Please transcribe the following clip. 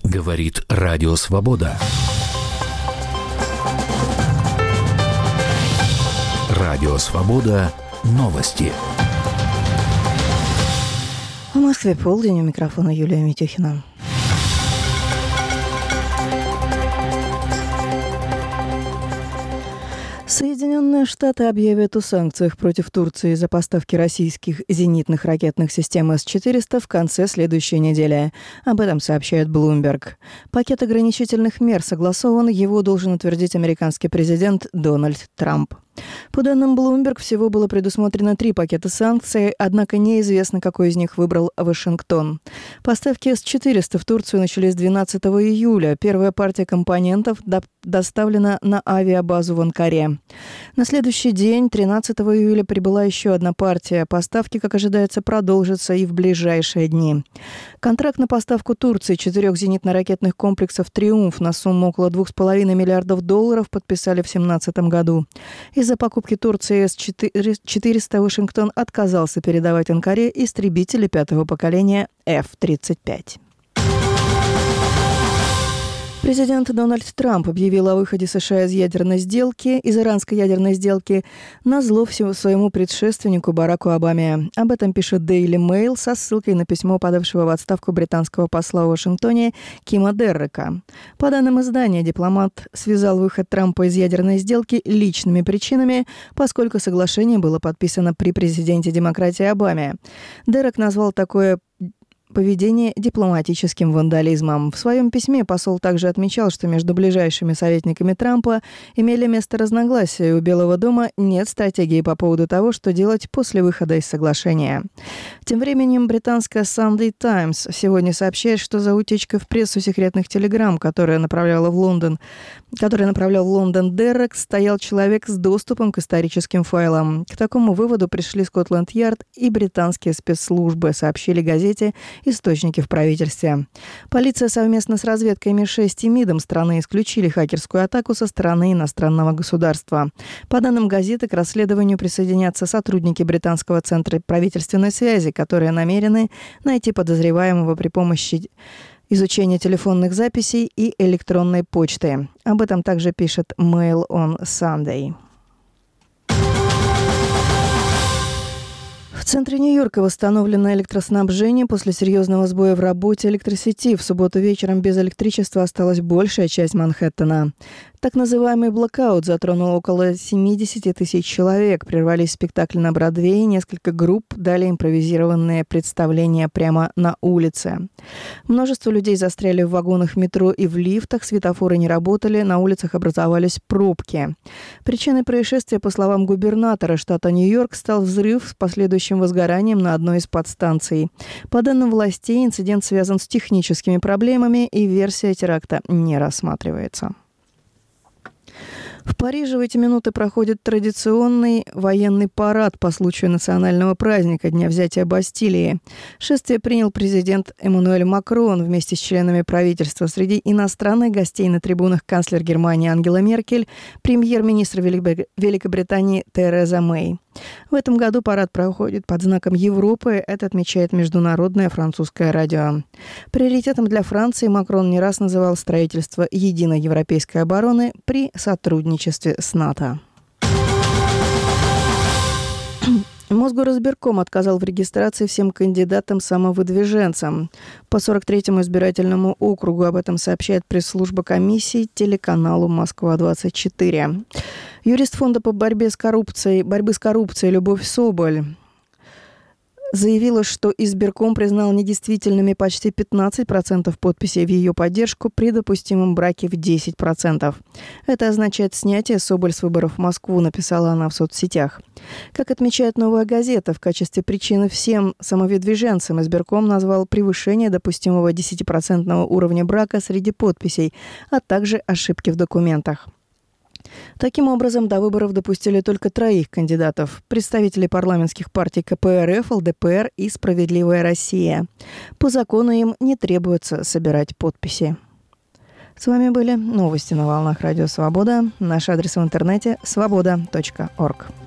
Говорит Радио Свобода. Радио Свобода. Новости. В Москве полдень. У микрофона Юлия Митюхина. Соединенные Штаты объявят о санкциях против Турции за поставки российских зенитных ракетных систем С-400 в конце следующей недели. Об этом сообщает Bloomberg. Пакет ограничительных мер согласован, его должен утвердить американский президент Дональд Трамп. По данным Bloomberg, всего было предусмотрено 3 пакета санкций, однако неизвестно, какой из них выбрал Вашингтон. Поставки С-400 в Турцию начались 12 июля. Первая партия компонентов доставлена на авиабазу в Анкаре. На следующий день, 13 июля, прибыла еще одна партия. Поставки, как ожидается, продолжатся и в ближайшие дни. Контракт на поставку Турции 4 зенитно-ракетных комплексов «Триумф» на сумму около $2,5 миллиардов подписали в 2017 году. Из-за покупки Турции С-400 Вашингтон отказался передавать Анкаре истребители 5-го поколения F-35. Президент Дональд Трамп объявил о выходе США из иранской ядерной сделки назло своему предшественнику Бараку Обаме. Об этом пишет Daily Mail со ссылкой на письмо подавшего в отставку британского посла в Вашингтоне Кима Деррека. По данным издания, дипломат связал выход Трампа из ядерной сделки личными причинами, поскольку соглашение было подписано при президенте демократии Обаме. Деррек назвал такое поведение дипломатическим вандализмом. В своем письме посол также отмечал, что между ближайшими советниками Трампа имели место разногласия, и у Белого дома нет стратегии по поводу того, что делать после выхода из соглашения. Тем временем британская Sunday Times сегодня сообщает, что за утечкой в прессу секретных телеграмм, которые направлял в Лондон Деррек, стоял человек с доступом к историческим файлам. К такому выводу пришли Скотланд-Ярд и британские спецслужбы, сообщили газете источники в правительстве. Полиция совместно с разведкой МИ-6 и МИДом страны исключили хакерскую атаку со стороны иностранного государства. По данным газеты, к расследованию присоединятся сотрудники британского центра правительственной связи, которые намерены найти подозреваемого при помощи изучения телефонных записей и электронной почты. Об этом также пишет Mail on Sunday. В центре Нью-Йорка восстановлено электроснабжение после серьезного сбоя в работе электросети. В субботу вечером без электричества осталась большая часть Манхэттена. Так называемый блэкаут затронул около 70 тысяч человек. Прервались спектакли на Бродвее, несколько групп дали импровизированные представления прямо на улице. Множество людей застряли в вагонах метро и в лифтах, светофоры не работали, на улицах образовались пробки. Причиной происшествия, по словам губернатора штата Нью-Йорк, стал взрыв с последующим возгоранием на одной из подстанций. По данным властей, инцидент связан с техническими проблемами, и версия теракта не рассматривается. В Париже в эти минуты проходит традиционный военный парад по случаю национального праздника Дня взятия Бастилии. Шествие принял президент Эммануэль Макрон вместе с членами правительства. Среди иностранных гостей на трибунах канцлер Германии Ангела Меркель, премьер-министр Великобритании Тереза Мэй. В этом году парад проходит под знаком Европы, это отмечает Международное французское радио. Приоритетом для Франции Макрон не раз называл строительство единой европейской обороны при сотрудничестве с НАТО. Мосгоризбирком отказал в регистрации всем кандидатам-самовыдвиженцам. По 43-му избирательному округу об этом сообщает пресс-служба комиссии телеканалу «Москва-24». Юрист фонда по борьбе с коррупцией Любовь Соболь заявила, что избирком признал недействительными почти 15% подписей в ее поддержку при допустимом браке в 10%. Это означает снятие Соболь с выборов в Москву, написала она в соцсетях. Как отмечает «Новая газета», в качестве причины всем самовыдвиженцам избирком назвал превышение допустимого 10% уровня брака среди подписей, а также ошибки в документах. Таким образом, до выборов допустили только 3 кандидатов – представителей парламентских партий КПРФ, ЛДПР и «Справедливая Россия». По закону им не требуется собирать подписи. С вами были новости на волнах Радио Свобода. Наш адрес в интернете – svoboda.org.